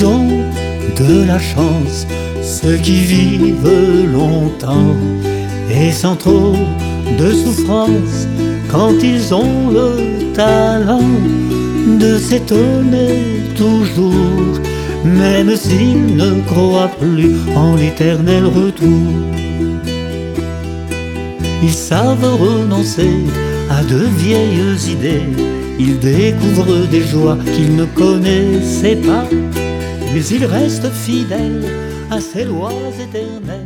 ils ont de la chance, ceux qui vivent longtemps et sans trop de souffrance, quand ils ont le talent de s'étonner toujours, même s'ils ne croient plus en l'éternel retour. Ils savent renoncer à de vieilles idées, ils découvrent des joies qu'ils ne connaissaient pas, mais ils restent fidèles à ces lois éternelles.